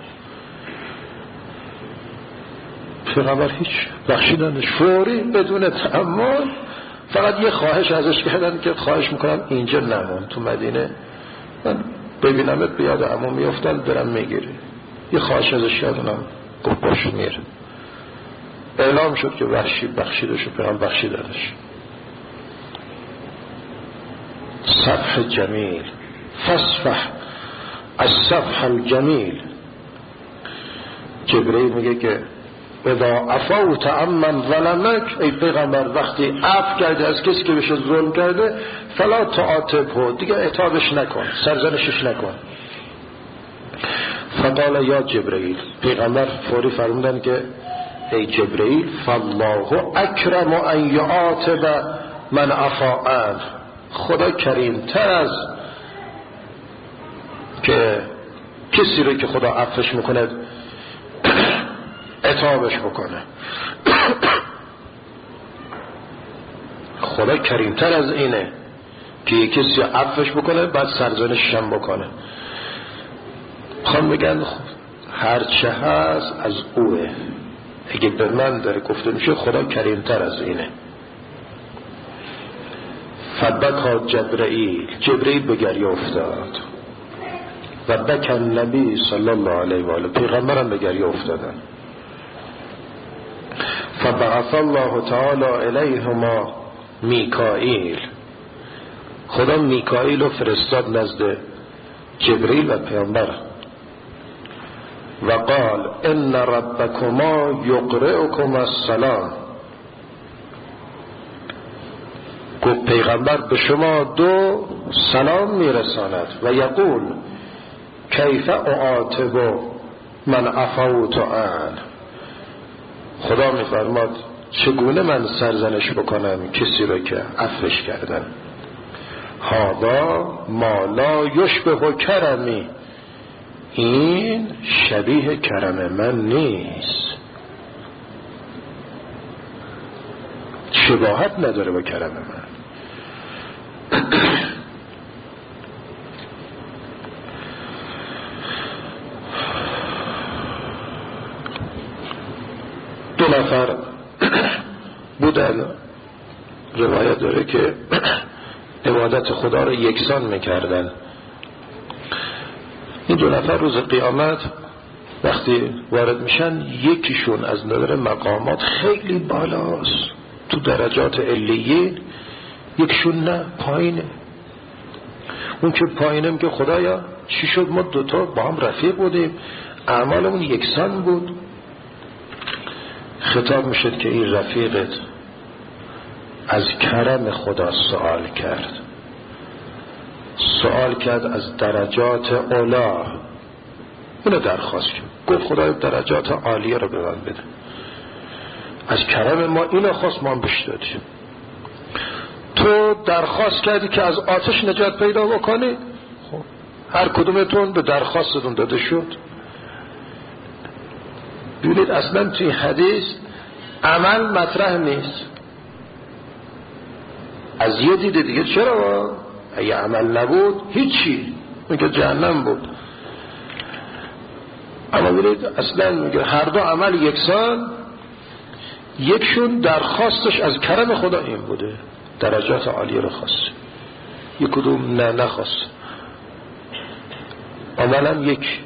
S1: پیغمبر هیچ بخشیدنش، فوری بدون تأمل فقط یه خواهش ازش کردن که خواهش میکنم اینجا نمون، تو مدینه من ببینمت بیاد عمو میافتن برم میگیری. یه خواهش ازش کردن، گفت باش میره. اعلام شد که وحشی بخشیده شد، پیغمبر بخشیدنش. صفح جمیل، فصفح الصفح الجمیل. جبرئیل میگه که اذا عفوت عمن ظلمک، ای پیغمبر وقتی عفو کرده از کسی که بهش ظلم کرده، فلا تعاتبه، دیگه عتابش نکن، سرزنشش نکن. فقال یا جبرئیل، پیغمبر فوری فرمودن که ای جبرئیل فالله اکرم ان یعاتب من عفا عنه، خدا کریمتر از که کسی رو که خدا عفوش میکنه عتابش بکنه. خدا کریمتر از اینه که کسی عفوش بکنه بعد سرزنشش هم بکنه. خواهم بگن هر چه هست از اوه، اگه به من داره گفته میشه خدا کریمتر از اینه. فبکا جبرئیل به گریه افتاد و بکا نبی صلی الله علیه و آله، پیغمبرم به گریه افتادن. فبعث الله تعالی الیهما میکائیل، خدا میکائیل رو فرستاد نزد جبرئیل و پیغمبر و قال ان ربکما یقرئکما السلام، گفت پیغمبر به شما دو سلام میرساند و یقول کیف اعاتب من عفوت عنه، خدا میفرماد چگونه من سرزنش بکنم کسی رو که عفوش کردم. هذا ما لا یشبه کرمی، این شبیه کرم من نیست، شباهت نداره با کرم من. دو نفر بودن، روایت داره که عبادت خدا رو یکسان میکردن. این دو نفر روز قیامت وقتی وارد میشن، یکیشون از نظر مقامات خیلی بالاست تو درجات علیین، یکیشون نه پایینه. اون که پایینه میگه خدایا چی شد ما دوتا با هم رفیق بودیم، اعمالمون یکسان بود. خطاب میشد که این رفیقت از کرم خدا سوال کرد از درجات اولا، اونو درخواست کرد، گفت خدای درجات عالیه رو به من بده. از کرم ما اینو خواست، ما هم بهش دادیم. تو درخواست کردی که از آتش نجات پیدا بکنی، خب هر کدومتون به درخواستتون داده شد. ببینید اصلا توی حدیث عمل مطرح نیست. از یه دیده دیگه چرا؟ اگه عمل نبود هیچی، میگه جهنم بود. اما ببینید اصلا میگه هر دو عمل یکسان، یکشون درخواستش از کرم خدا این بوده، درجات عالی رو خواست، یک کدوم نخواست، عملا یک.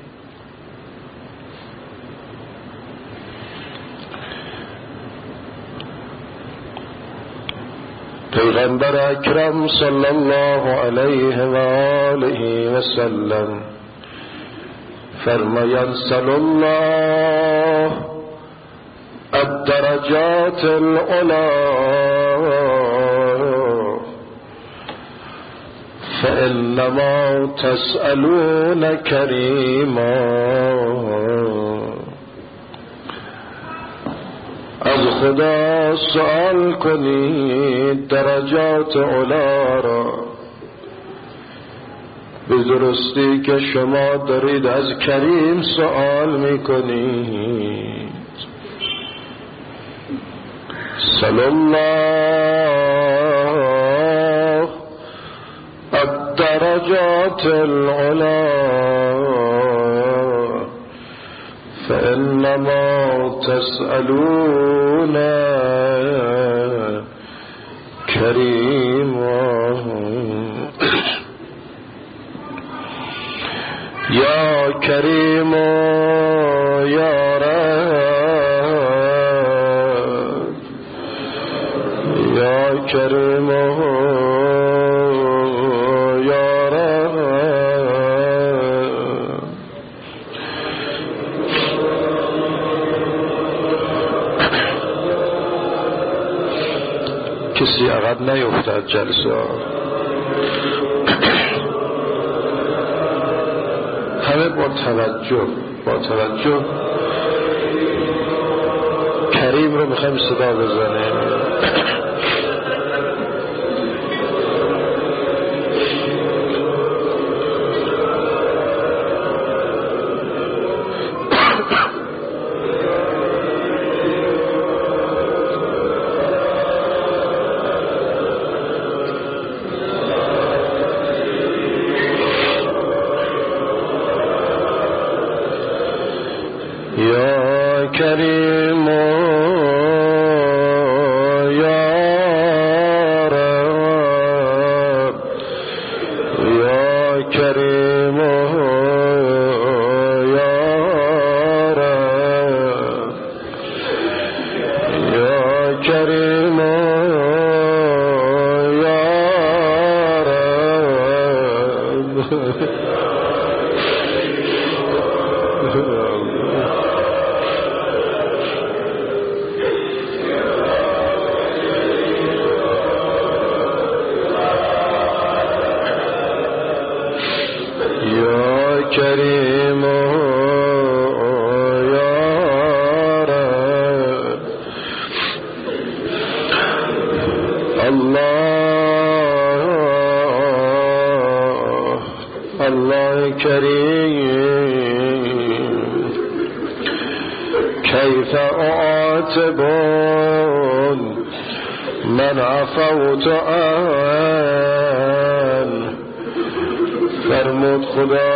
S1: پیغمبر اکرم صلی الله علیه و آله و سلم فرمایند صلی الله الدرجات العلا فانما تسألون کریما، از خدا سوال کنید درجات علا را، به درستی که شما دارید از کریم سوال میکنید. صلی الله الدرجات العلا فانما تسألون کریم. کریم یا رب. کسی عقب نیفتد جلسه، همه با توجه کریم رو میخوایم صدا بزنیم. یا کریم یا رب، یا کریم یا رب، یا کریم یا رب. کریم یا رب. الله کریم، کیف اعاتب من عفوت عنه. فرمود خدا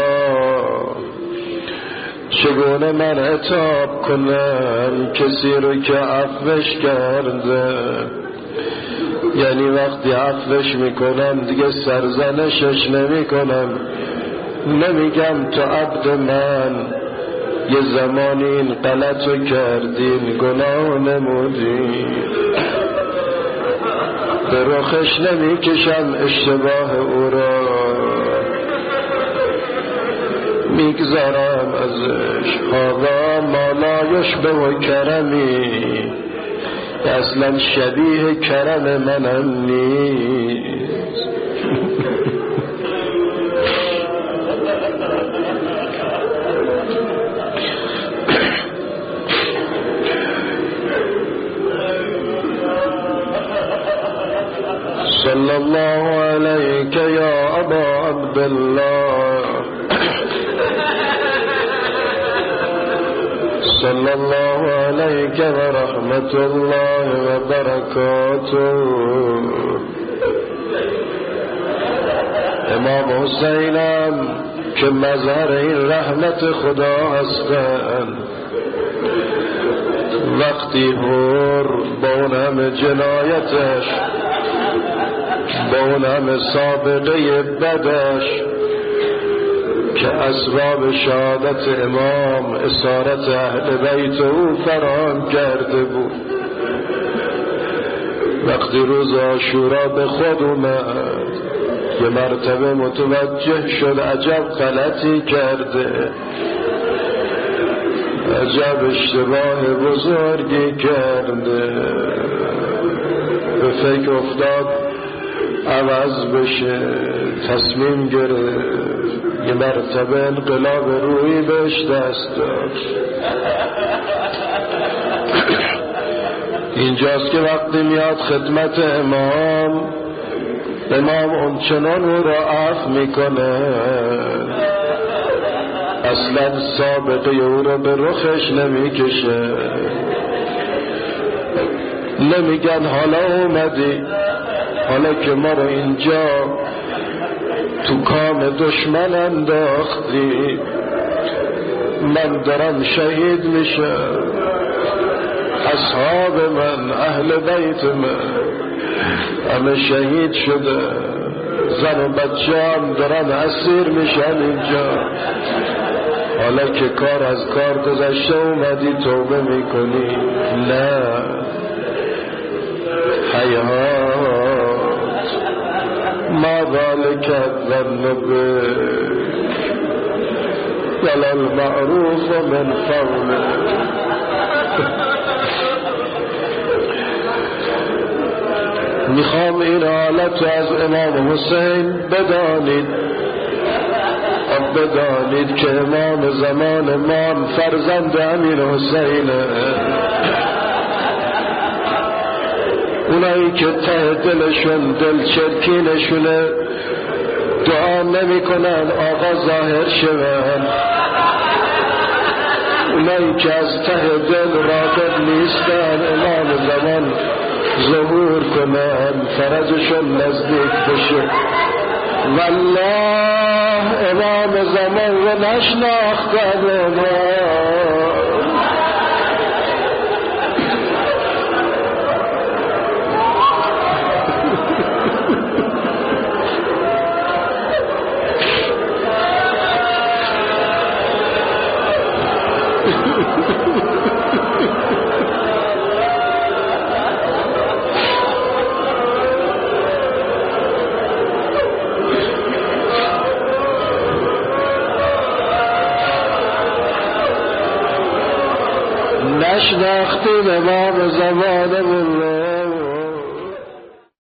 S1: چگونه من عتاب کنم کسی رو که عفوش کرده؟ یعنی وقتی عفوش میکنم دیگه سرزنشش نمیکنم، نمیگم تو عبد من یه زمانی این غلط رو کردین، گناه نمودین، به رخش نمیکشم اشتباه او را، میگذارم ازش. هذا ما لا یشبه کرمی، اصلا شبیه کرم منم نیست. صلی الله علیک یا ابا عبدالله، صلی الله علیک و رحمت الله و برکاته. امام حسینم که مظهر این رحمت خدا هستند، وقتی هر با اون همه جنایتش، با اون همه سابقه بدش که اسباب شهادت امام اسارت اهل بیت او فراهم کرده بود، وقتی روز عاشورا به خود اومد یه مرتبه متوجه شد عجب غلطی کرده، عجب اشتباه بزرگی کرده، به فکر افتاد عوض بشه، تصمیم گرفت یه مرتبه انقلاب روحی بهش دست داد. اینجاست که وقتی میاد خدمت امام اونچنان او را عفو میکنه، اصلا سابقه او را به رخش نمیکشه، نمیگن حالا اومدی، حالا که ما رو اینجا تو کام دشمن انداختی، من دارم شهید میشم، اصحاب من، اهل بیت من همه شهید شده، زن و بچه هم دارن اسیر میشن اینجا، حالا که کار از کار گذشته اومدی توبه میکنی؟ نه، هیهات الظن بك ولا المعروف من فضلك. میخوام این حالت از امام حسین بدانید که امام زمان ما فرزند امیر حسینه. اونایی که ته دلشون دل چرکینشونه دعا نمی کنن آقا ظاهر شون، اونایی که از ته دل راغب نیستن امام زمان ظهور کنن فرجشون نزدیک بشه. والله امام زمان رو نشناختن نشناختیم امام زمانمون